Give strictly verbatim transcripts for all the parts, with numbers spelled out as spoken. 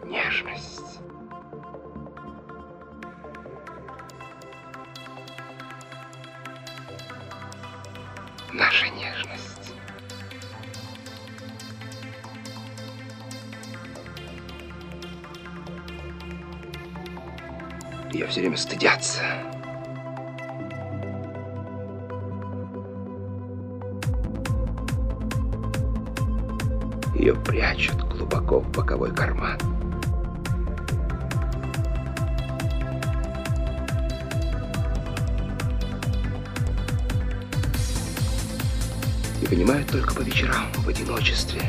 Нежность. Наша нежность. Ее все время стыдятся. Ее прячут глубоко в боковой карман. И понимают только по вечерам в одиночестве.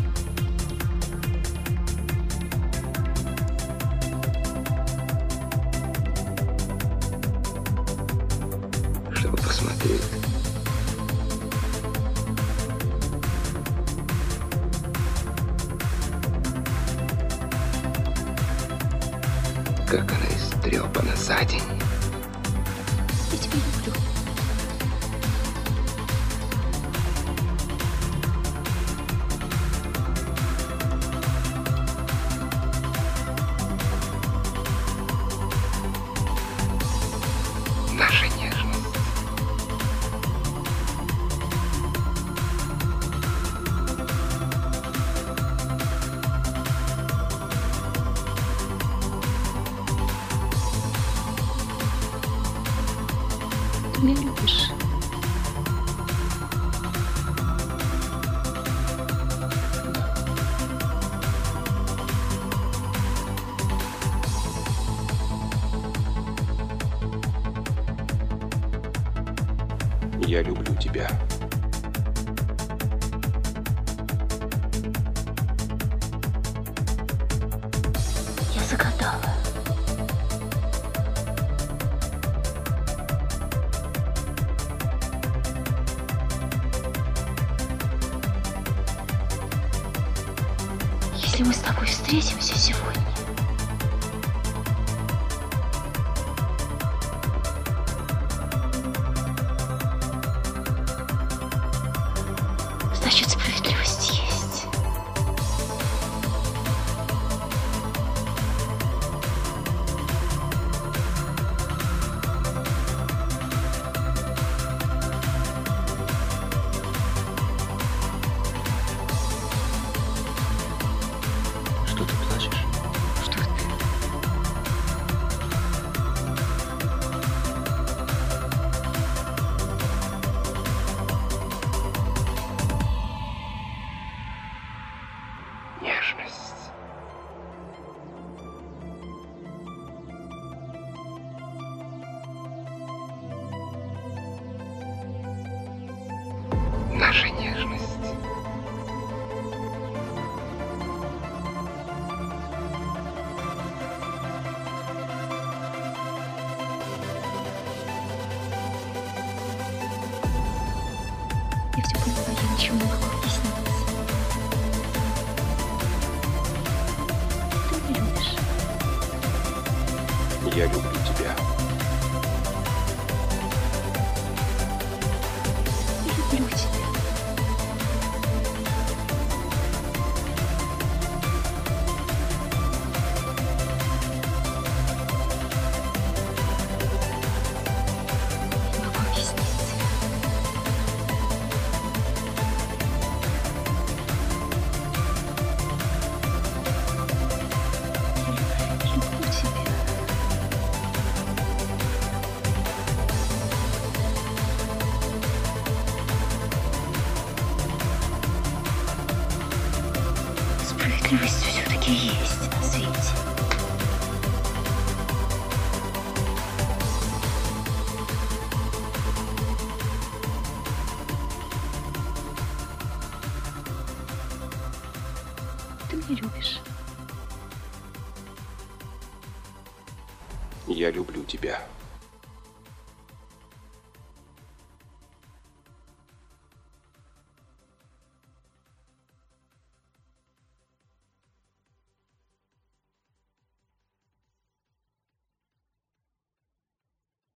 Чтобы посмотреть. Как она истрепана за день. Я тебя люблю. Наша нежность. Ты меня любишь. Я люблю тебя. Я загадала. Если мы с тобой встретимся сегодня, значит, справедливость есть. Что ты плачешь? Что ты? Нежность. Наша нежность. Я все поняла, я ничего не могу объяснить. Ты меня любишь. Я люблю тебя. Я люблю тебя. Не могу объяснить. Я люблю тебя. Справедливость все-таки есть на свете. Ты меня любишь. Я люблю тебя.